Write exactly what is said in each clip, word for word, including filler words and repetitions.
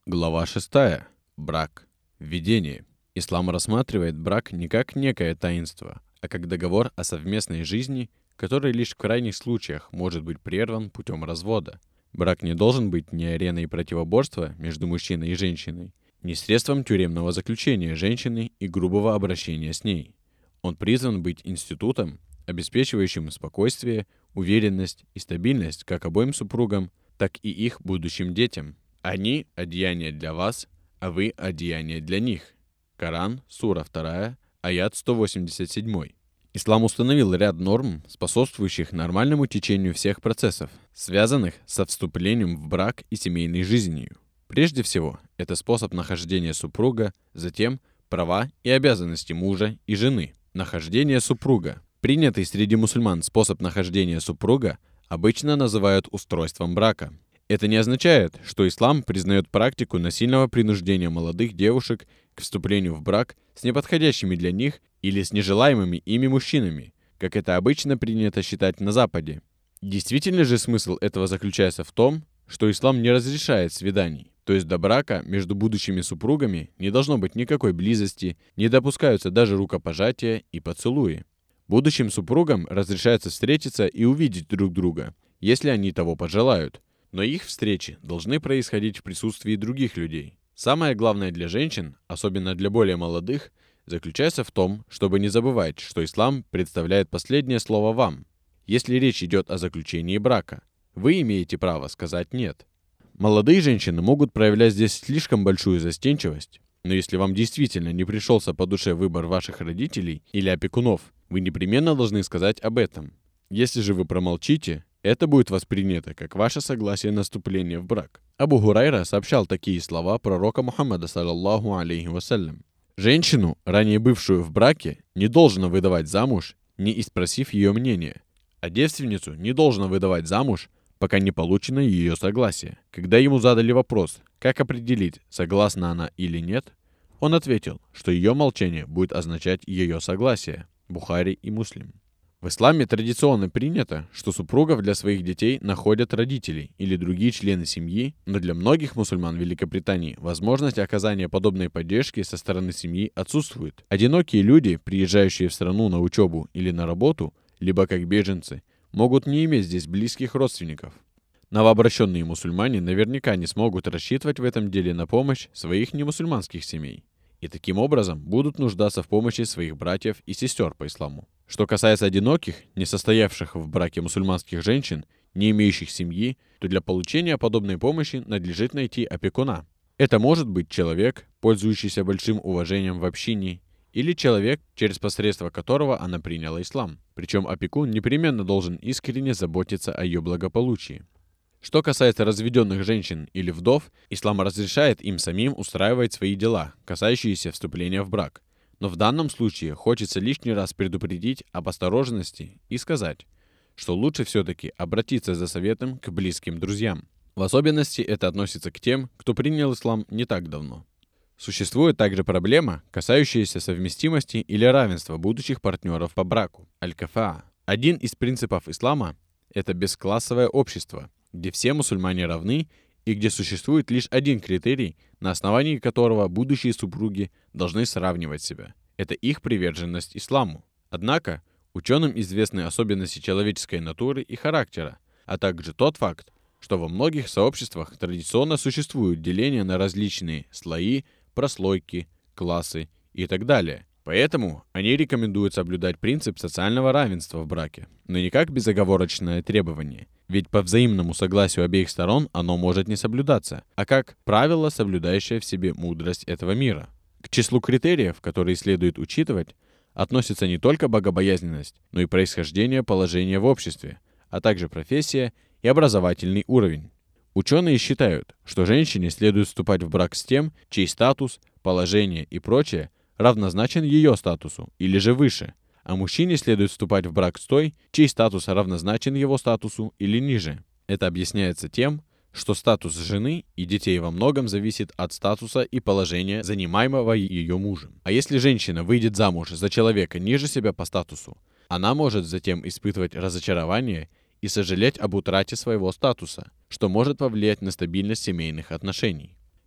Глава шестая. Брак. Введение. Ислам рассматривает брак не как некое таинство, а как договор о совместной жизни, который лишь в крайних случаях может быть прерван путем развода. Брак не должен быть ни ареной противоборства между мужчиной и женщиной, ни средством тюремного заключения женщины и грубого обращения с ней. Он призван быть институтом, обеспечивающим спокойствие, уверенность и стабильность как обоим супругам, так и их будущим детям. Они – одеяние для вас, а вы – одеяние для них. Коран, сура вторая, аят сто восемьдесят семь. Ислам установил ряд норм, способствующих нормальному течению всех процессов, связанных со вступлением в брак и семейной жизнью. Прежде всего, это способ нахождения супруга, затем права и обязанности мужа и жены. Нахождение супруга. Принятый среди мусульман способ нахождения супруга обычно называют устройством брака. Это не означает, что ислам признает практику насильного принуждения молодых девушек к вступлению в брак с неподходящими для них или с нежелаемыми ими мужчинами, как это обычно принято считать на Западе. Действительно же смысл этого заключается в том, что ислам не разрешает свиданий, то есть до брака между будущими супругами не должно быть никакой близости, не допускаются даже рукопожатия и поцелуи. Будущим супругам разрешается встретиться и увидеть друг друга, если они того пожелают. Но их встречи должны происходить в присутствии других людей. Самое главное для женщин, особенно для более молодых, заключается в том, чтобы не забывать, что ислам представляет последнее слово вам. Если речь идет о заключении брака, вы имеете право сказать «нет». Молодые женщины могут проявлять здесь слишком большую застенчивость, но если вам действительно не пришелся по душе выбор ваших родителей или опекунов, вы непременно должны сказать об этом. Если же вы промолчите, это будет воспринято как ваше согласие на вступление в брак. Абу Хурайра сообщал такие слова пророка Мухаммада, саллаллаху алейхи вассалям. Женщину, ранее бывшую в браке, не должно выдавать замуж, не испросив ее мнения, а девственницу не должно выдавать замуж, пока не получено ее согласие. Когда ему задали вопрос, как определить, согласна она или нет, он ответил, что ее молчание будет означать ее согласие. Бухари и Муслим. В исламе традиционно принято, что супругов для своих детей находят родители или другие члены семьи, но для многих мусульман Великобритании возможность оказания подобной поддержки со стороны семьи отсутствует. Одинокие люди, приезжающие в страну на учебу или на работу, либо как беженцы, могут не иметь здесь близких родственников. Новообращенные мусульмане наверняка не смогут рассчитывать в этом деле на помощь своих немусульманских семей и таким образом будут нуждаться в помощи своих братьев и сестер по исламу. Что касается одиноких, не состоявших в браке мусульманских женщин, не имеющих семьи, то для получения подобной помощи надлежит найти опекуна. Это может быть человек, пользующийся большим уважением в общине, или человек, через посредство которого она приняла ислам. Причем опекун непременно должен искренне заботиться о ее благополучии. Что касается разведенных женщин или вдов, ислам разрешает им самим устраивать свои дела, касающиеся вступления в брак. Но в данном случае хочется лишний раз предупредить об осторожности и сказать, что лучше все-таки обратиться за советом к близким друзьям. В особенности это относится к тем, кто принял ислам не так давно. Существует также проблема, касающаяся совместимости или равенства будущих партнеров по браку. Аль-Кафаа. Один из принципов ислама – это бесклассовое общество, где все мусульмане равны и где существует лишь один критерий, на основании которого будущие супруги должны сравнивать себя. Это их приверженность исламу. Однако, ученым известны особенности человеческой натуры и характера, а также тот факт, что во многих сообществах традиционно существуют деления на различные слои, прослойки, классы и так далее. Поэтому они рекомендуют соблюдать принцип социального равенства в браке, но не как безоговорочное требование, ведь по взаимному согласию обеих сторон оно может не соблюдаться, а как правило, соблюдающее в себе мудрость этого мира. К числу критериев, которые следует учитывать, относятся не только богобоязненность, но и происхождение положения в обществе, а также профессия и образовательный уровень. Ученые считают, что женщине следует вступать в брак с тем, чей статус, положение и прочее равнозначен ее статусу или же выше, а мужчине следует вступать в брак с той, чей статус равнозначен его статусу или ниже. Это объясняется тем, что статус жены и детей во многом зависит от статуса и положения, занимаемого ее мужем. А если женщина выйдет замуж за человека ниже себя по статусу, она может затем испытывать разочарование и сожалеть об утрате своего статуса, что может повлиять на стабильность семейных отношений.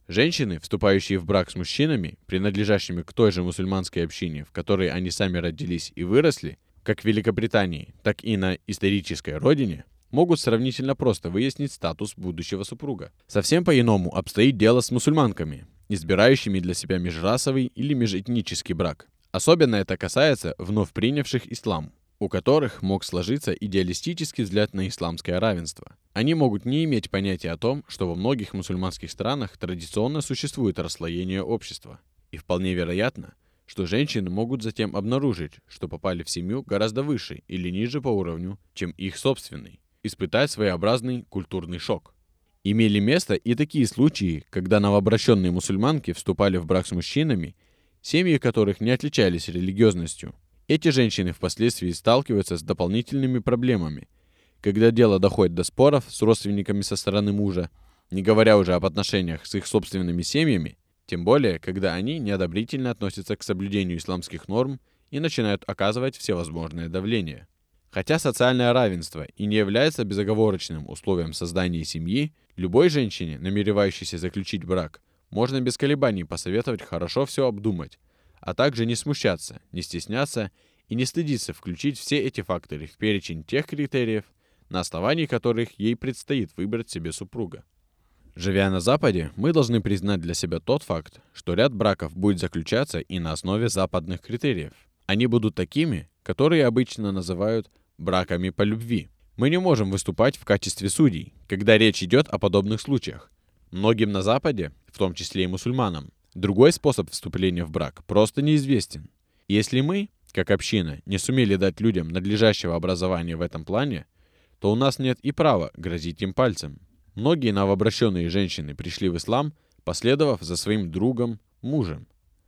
Женщины, вступающие в брак с мужчинами, принадлежащими к той же мусульманской общине, в которой они сами родились и выросли, как в Великобритании, так и на исторической родине, могут сравнительно просто выяснить статус будущего супруга. Совсем по-иному обстоит дело с мусульманками, избирающими для себя межрасовый или межэтнический брак. Особенно это касается вновь принявших ислам, у которых мог сложиться идеалистический взгляд на исламское равенство. Они могут не иметь понятия о том, что во многих мусульманских странах традиционно существует расслоение общества. И вполне вероятно, что женщины могут затем обнаружить, что попали в семью гораздо выше или ниже по уровню, чем их собственный, испытать своеобразный культурный шок. Имели место и такие случаи, когда новообращенные мусульманки вступали в брак с мужчинами, семьи которых не отличались религиозностью. Эти женщины впоследствии сталкиваются с дополнительными проблемами, когда дело доходит до споров с родственниками со стороны мужа, не говоря уже об отношениях с их собственными семьями, тем более, когда они неодобрительно относятся к соблюдению исламских норм и начинают оказывать всевозможное давление. Хотя социальное равенство и не является безоговорочным условием создания семьи, любой женщине, намеревающейся заключить брак, можно без колебаний посоветовать хорошо все обдумать, а также не смущаться, не стесняться и не стыдиться включить все эти факторы в перечень тех критериев, на основании которых ей предстоит выбрать себе супруга. Живя на Западе, мы должны признать для себя тот факт, что ряд браков будет заключаться и на основе западных критериев. Они будут такими, которые обычно называют браками по любви. Мы не можем выступать в качестве судей, когда речь идет о подобных случаях. Многим на Западе, в том числе и мусульманам, другой способ вступления в брак просто неизвестен. Если мы, как община, не сумели дать людям надлежащего образования в этом плане, то у нас нет и права грозить им пальцем. Многие новообращенные женщины пришли в ислам, последовав за своим другом, мужем.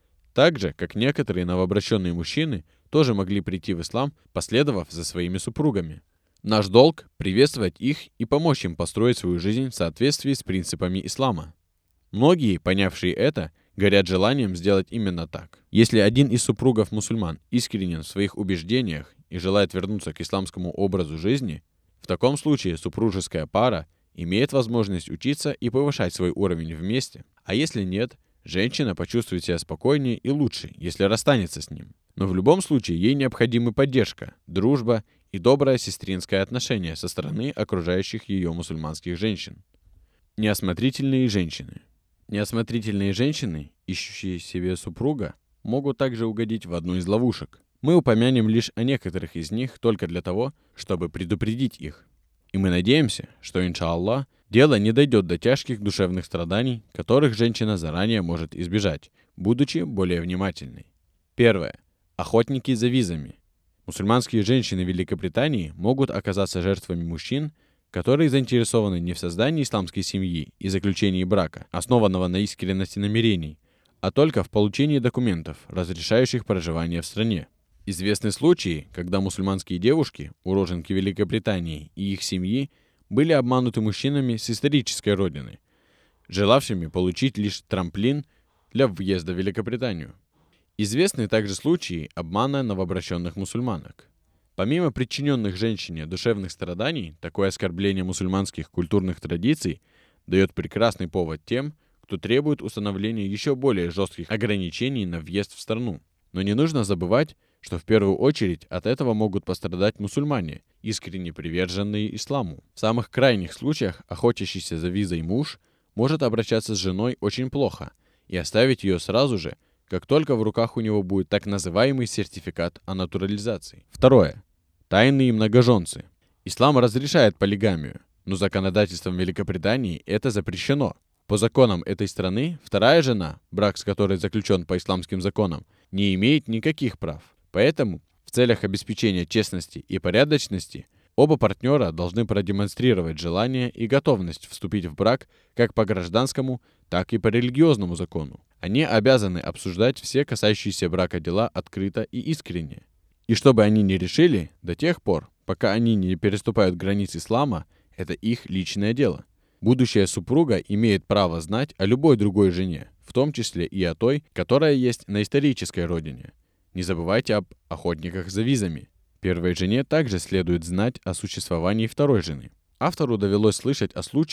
Так же, как некоторые новообращенные мужчины тоже могли прийти в ислам, последовав за своими супругами. Наш долг – приветствовать их и помочь им построить свою жизнь в соответствии с принципами ислама. Многие, понявшие это, горят желанием сделать именно так. Если один из супругов мусульман искренен в своих убеждениях и желает вернуться к исламскому образу жизни, в таком случае супружеская пара имеет возможность учиться и повышать свой уровень вместе, а если нет, женщина почувствует себя спокойнее и лучше, если расстанется с ним. Но в любом случае ей необходима поддержка, дружба и доброе сестринское отношение со стороны окружающих ее мусульманских женщин. Неосмотрительные женщины. Неосмотрительные женщины, ищущие себе супруга, могут также угодить в одну из ловушек. Мы упомянем лишь о некоторых из них только для того, чтобы предупредить их. И мы надеемся, что, иншаллах, дело не дойдет до тяжких душевных страданий, которых женщина заранее может избежать, будучи более внимательной. Первое. Охотники за визами. Мусульманские женщины Великобритании могут оказаться жертвами мужчин, которые заинтересованы не в создании исламской семьи и заключении брака, основанного на искренности намерений, а только в получении документов, разрешающих проживание в стране. Известны случаи, когда мусульманские девушки, уроженки Великобритании и их семьи, были обмануты мужчинами с исторической родины, желавшими получить лишь трамплин для въезда в Великобританию. Известны также случаи обмана новообращенных мусульманок. Помимо причиненных женщине душевных страданий, такое оскорбление мусульманских культурных традиций дает прекрасный повод тем, кто требует установления еще более жестких ограничений на въезд в страну. Но не нужно забывать, что в первую очередь от этого могут пострадать мусульмане, искренне приверженные исламу. В самых крайних случаях охотящийся за визой муж может обращаться с женой очень плохо и оставить ее сразу же, как только в руках у него будет так называемый сертификат о натурализации. Второе. Тайные многоженцы. Ислам разрешает полигамию, но законодательством Великобритании это запрещено. По законам этой страны, вторая жена, брак с которой заключен по исламским законам, не имеет никаких прав. Поэтому, в целях обеспечения честности и порядочности, оба партнера должны продемонстрировать желание и готовность вступить в брак как по гражданскому, так и по религиозному закону. Они обязаны обсуждать все касающиеся брака дела открыто и искренне. И чтобы они не решили, до тех пор, пока они не переступают границ ислама, это их личное дело. Будущая супруга имеет право знать о любой другой жене, в том числе и о той, которая есть на исторической родине. Не забывайте об охотниках за визами. Первой жене также следует знать о существовании второй жены. Автору довелось слышать о случае,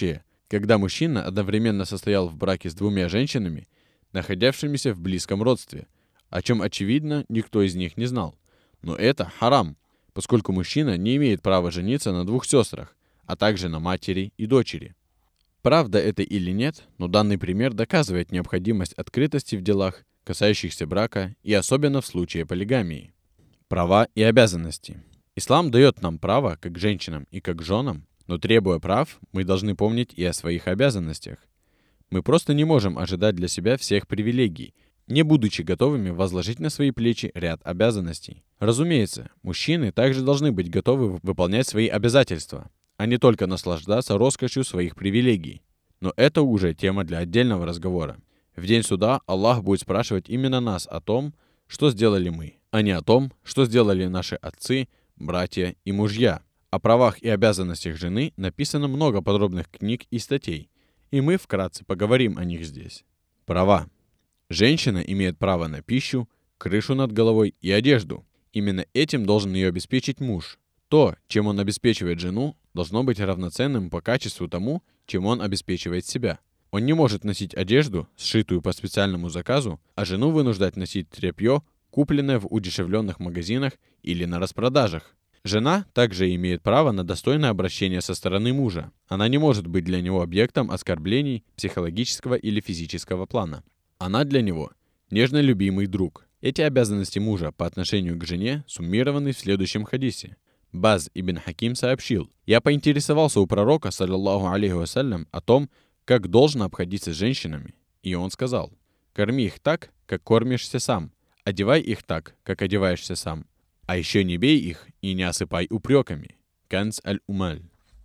когда мужчина одновременно состоял в браке с двумя женщинами, находившимися в близком родстве, о чем, очевидно, никто из них не знал. Но это харам, поскольку мужчина не имеет права жениться на двух сестрах, а также на матери и дочери. Правда это или нет, но данный пример доказывает необходимость открытости в делах, касающихся брака, и особенно в случае полигамии. Права и обязанности. Ислам дает нам право как женщинам и как женам, но требуя прав, мы должны помнить и о своих обязанностях. Мы просто не можем ожидать для себя всех привилегий, не будучи готовыми возложить на свои плечи ряд обязанностей. Разумеется, мужчины также должны быть готовы выполнять свои обязательства, а не только наслаждаться роскошью своих привилегий. Но это уже тема для отдельного разговора. В день суда Аллах будет спрашивать именно нас о том, что сделали мы, а не о том, что сделали наши отцы, братья и мужья. О правах и обязанностях жены написано много подробных книг и статей, и мы вкратце поговорим о них здесь. Права. Женщина имеет право на пищу, крышу над головой и одежду. Именно этим должен ее обеспечить муж. То, чем он обеспечивает жену, должно быть равноценным по качеству тому, чем он обеспечивает себя. Он не может носить одежду, сшитую по специальному заказу, а жену вынуждать носить тряпье, купленное в удешевленных магазинах или на распродажах. Жена также имеет право на достойное обращение со стороны мужа. Она не может быть для него объектом оскорблений психологического или физического плана. Она для него нежно любимый друг. Эти обязанности мужа по отношению к жене суммированы в следующем хадисе. Баз ибн Хаким сообщил: «Я поинтересовался у пророка, саллаллаху алейхи вассалям, о том, как должно обходиться с женщинами. И он сказал: корми их так, как кормишься сам, одевай их так, как одеваешься сам, а еще не бей их и не осыпай упреками». Канз аль-Умаль.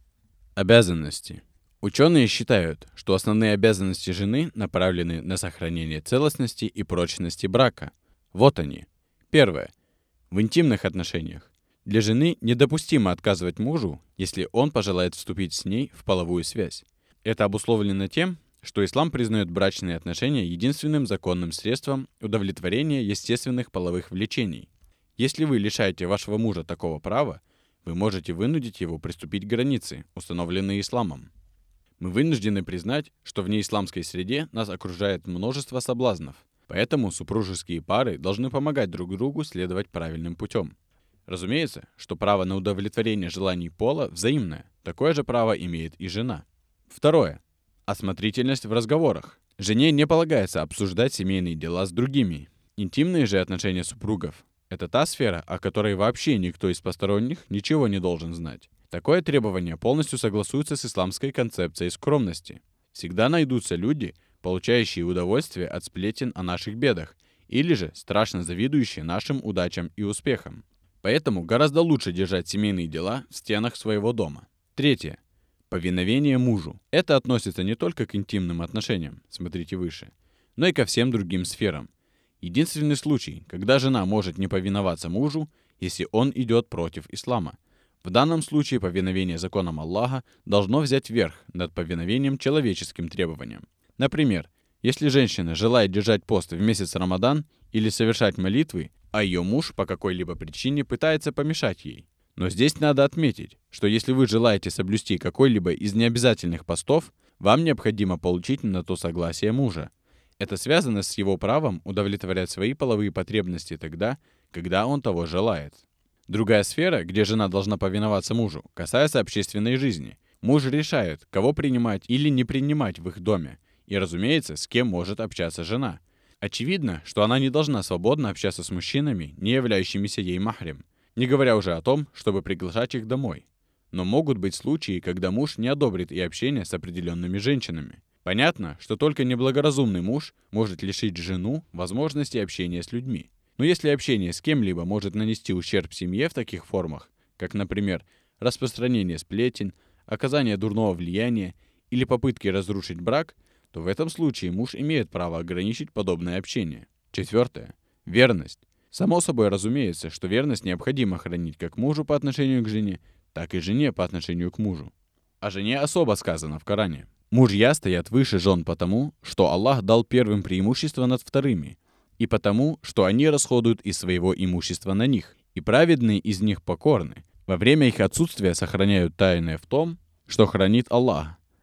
Обязанности. Ученые считают, что основные обязанности жены направлены на сохранение целостности и прочности брака. Вот они. Первое. В интимных отношениях. Для жены недопустимо отказывать мужу, если он пожелает вступить с ней в половую связь. Это обусловлено тем, что ислам признает брачные отношения единственным законным средством удовлетворения естественных половых влечений. Если вы лишаете вашего мужа такого права, вы можете вынудить его приступить к границе, установленной исламом. Мы вынуждены признать, что в неисламской среде нас окружает множество соблазнов, поэтому супружеские пары должны помогать друг другу следовать правильным путем. Разумеется, что право на удовлетворение желаний пола взаимное. Такое же право имеет и жена. Второе. Осмотрительность в разговорах. Жене не полагается обсуждать семейные дела с другими. Интимные же отношения супругов – это та сфера, о которой вообще никто из посторонних ничего не должен знать. Такое требование полностью согласуется с исламской концепцией скромности. Всегда найдутся люди, получающие удовольствие от сплетен о наших бедах, или же страшно завидующие нашим удачам и успехам. Поэтому гораздо лучше держать семейные дела в стенах своего дома. Третье. Повиновение мужу. Это относится не только к интимным отношениям, смотрите выше, но и ко всем другим сферам. Единственный случай, когда жена может не повиноваться мужу, если он идет против ислама. В данном случае повиновение законам Аллаха должно взять верх над повиновением человеческим требованиям. Например, если женщина желает держать пост в месяц Рамадан или совершать молитвы, а ее муж по какой-либо причине пытается помешать ей. Но здесь надо отметить, что если вы желаете соблюсти какой-либо из необязательных постов, вам необходимо получить на то согласие мужа. Это связано с его правом удовлетворять свои половые потребности тогда, когда он того желает. Другая сфера, где жена должна повиноваться мужу, касается общественной жизни. Муж решает, кого принимать или не принимать в их доме, и, разумеется, с кем может общаться жена. Очевидно, что она не должна свободно общаться с мужчинами, не являющимися ей махрем, не говоря уже о том, чтобы приглашать их домой. Но могут быть случаи, когда муж не одобрит и общение с определенными женщинами. Понятно, что только неблагоразумный муж может лишить жену возможности общения с людьми. Но если общение с кем-либо может нанести ущерб семье в таких формах, как, например, распространение сплетен, оказание дурного влияния или попытки разрушить брак, то в этом случае муж имеет право ограничить подобное общение. Четвертое. Верность. Само собой разумеется, что верность необходимо хранить как мужу по отношению к жене, так и жене по отношению к мужу. О жене особо сказано в Коране. Мужья стоят выше жен потому, что Аллах дал первым преимущество над вторыми, и потому, что они расходуют из своего имущества на них, и праведные из них покорны. Во время их отсутствия сохраняют тайное в том, что хранит Аллах,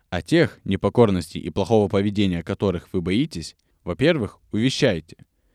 А тех, непокорности и плохого поведения которых вы боитесь, во-первых, увещайте.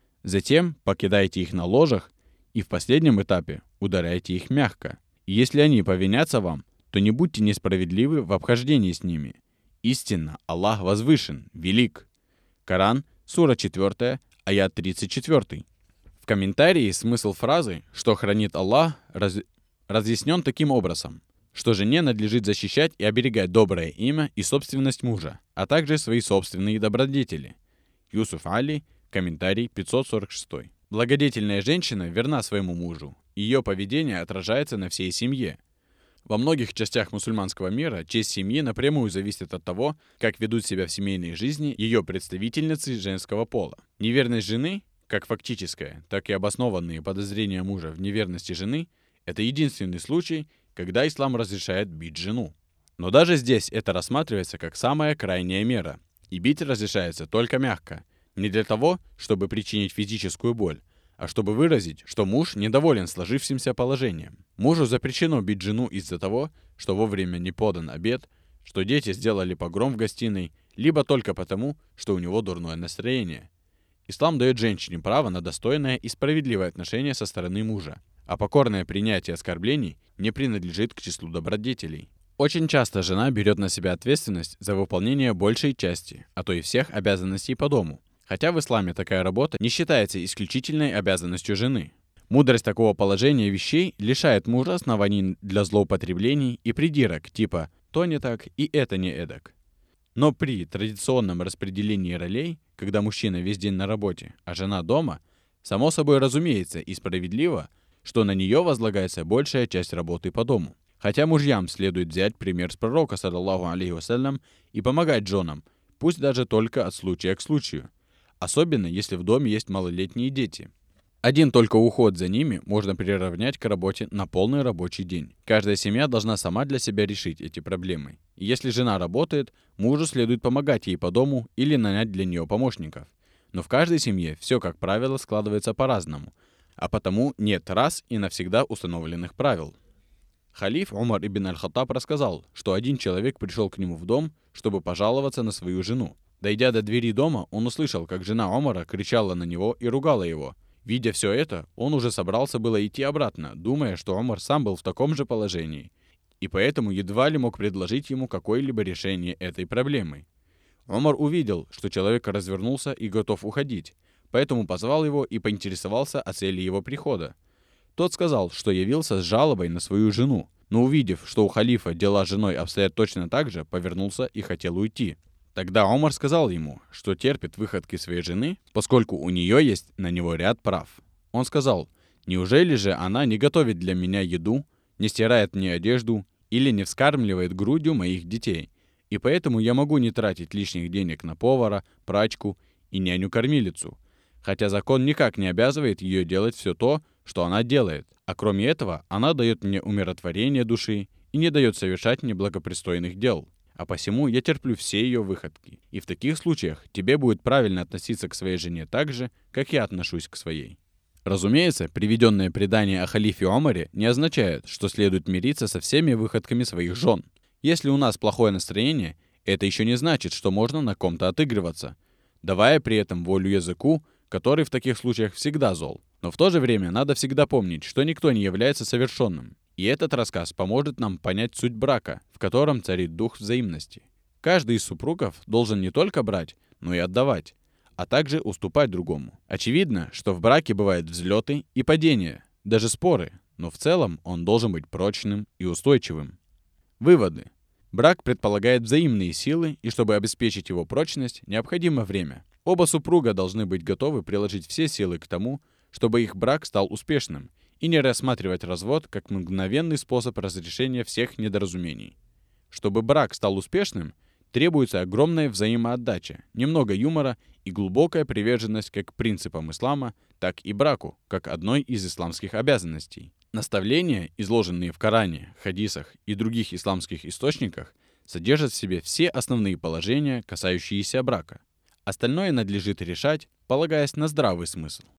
Затем покидайте их на ложах и в последнем этапе ударяйте их мягко. И если они повинятся вам, то не будьте несправедливы в обхождении с ними. Истинно, Аллах возвышен, велик. Коран, сура четвёртая, аят тридцать четвёртый. В комментарии смысл фразы «что хранит Аллах» раз... разъяснен таким образом, что жене надлежит защищать и оберегать доброе имя и собственность мужа, а также свои собственные добродетели. Юсуф Али, комментарий пятьсот сорок шесть. Благодетельная женщина верна своему мужу. Ее поведение отражается на всей семье. Во многих частях мусульманского мира честь семьи напрямую зависит от того, как ведут себя в семейной жизни ее представительницы женского пола. Неверность жены, как фактическая, так и обоснованные подозрения мужа в неверности жены, это единственный случай, когда ислам разрешает бить жену. Но даже здесь это рассматривается как самая крайняя мера. И бить разрешается только мягко. Не для того, чтобы причинить физическую боль, а чтобы выразить, что муж недоволен сложившимся положением. Мужу запрещено бить жену из-за того, что вовремя не подан обед, что дети сделали погром в гостиной, либо только потому, что у него дурное настроение. Ислам дает женщине право на достойное и справедливое отношение со стороны мужа, а покорное принятие оскорблений не принадлежит к числу добродетелей. Очень часто жена берет на себя ответственность за выполнение большей части, а то и всех обязанностей по дому. Хотя в исламе такая работа не считается исключительной обязанностью жены. Мудрость такого положения вещей лишает мужа оснований для злоупотреблений и придирок, типа «то не так и это не эдак». Но при традиционном распределении ролей, когда мужчина весь день на работе, а жена дома, само собой разумеется и справедливо, что на нее возлагается большая часть работы по дому. Хотя мужьям следует взять пример с пророка, саллаллаху алейхи вассалям, и помогать женам, пусть даже только от случая к случаю. Особенно, если в доме есть малолетние дети. Один только уход за ними можно приравнять к работе на полный рабочий день. Каждая семья должна сама для себя решить эти проблемы. И если жена работает, мужу следует помогать ей по дому или нанять для нее помощников. Но в каждой семье все, как правило, складывается по-разному, а потому нет раз и навсегда установленных правил. Халиф Умар ибн аль-Хаттаб рассказал, что один человек пришел к нему в дом, чтобы пожаловаться на свою жену. Дойдя до двери дома, он услышал, как жена Умара кричала на него и ругала его. Видя все это, он уже собрался было идти обратно, думая, что Умар сам был в таком же положении, и поэтому едва ли мог предложить ему какое-либо решение этой проблемы. Умар увидел, что человек развернулся и готов уходить, поэтому позвал его и поинтересовался о цели его прихода. Тот сказал, что явился с жалобой на свою жену, но увидев, что у халифа дела с женой обстоят точно так же, повернулся и хотел уйти. Тогда Умар сказал ему, что терпит выходки своей жены, поскольку у нее есть на него ряд прав. Он сказал: «Неужели же она не готовит для меня еду, не стирает мне одежду или не вскармливает грудью моих детей? И поэтому я могу не тратить лишних денег на повара, прачку и няню-кормилицу, хотя закон никак не обязывает ее делать все то, что она делает, а кроме этого она дает мне умиротворение души и не дает совершать неблагопристойных дел. А посему я терплю все ее выходки. И в таких случаях тебе будет правильно относиться к своей жене так же, как я отношусь к своей». Разумеется, приведенное предание о халифе Омаре не означает, что следует мириться со всеми выходками своих жен. Если у нас плохое настроение, это еще не значит, что можно на ком-то отыгрываться, давая при этом волю языку, который в таких случаях всегда зол. Но в то же время надо всегда помнить, что никто не является совершенным. И этот рассказ поможет нам понять суть брака, в котором царит дух взаимности. Каждый из супругов должен не только брать, но и отдавать, а также уступать другому. Очевидно, что в браке бывают взлеты и падения, даже споры, но в целом он должен быть прочным и устойчивым. Выводы. Брак предполагает взаимные силы, и чтобы обеспечить его прочность, необходимо время. Оба супруга должны быть готовы приложить все силы к тому, чтобы их брак стал успешным, и не рассматривать развод как мгновенный способ разрешения всех недоразумений. Чтобы брак стал успешным, требуется огромная взаимоотдача, немного юмора и глубокая приверженность как к принципам ислама, так и браку, как одной из исламских обязанностей. Наставления, изложенные в Коране, хадисах и других исламских источниках, содержат в себе все основные положения, касающиеся брака. Остальное надлежит решать, полагаясь на здравый смысл.